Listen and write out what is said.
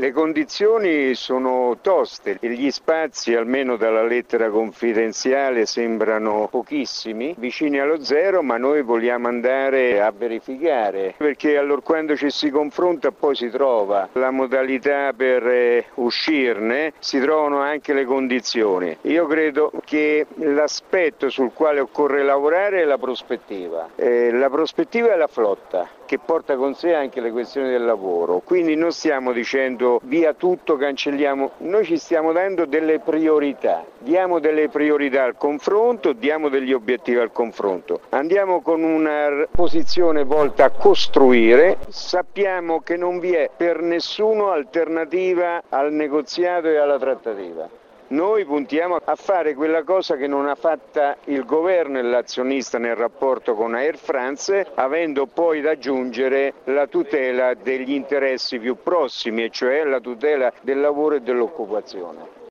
Le condizioni sono toste, gli spazi, almeno dalla lettera confidenziale, sembrano pochissimi, vicini allo zero, ma noi vogliamo andare a verificare, perché allorquando ci si confronta poi si trova la modalità per uscirne, si trovano anche le condizioni. Io credo che l'aspetto sul quale occorre lavorare è la prospettiva. La prospettiva è la flotta, che porta con sé anche le questioni del lavoro, quindi non stiamo dicendo via tutto, cancelliamo, noi ci stiamo dando delle priorità, diamo delle priorità al confronto, diamo degli obiettivi al confronto, andiamo con una posizione volta a costruire, sappiamo che non vi è per nessuno alternativa al negoziato e alla trattativa. Noi puntiamo a fare quella cosa che non ha fatta il governo e l'azionista nel rapporto con Air France, avendo poi da aggiungere la tutela degli interessi più prossimi, e cioè la tutela del lavoro e dell'occupazione.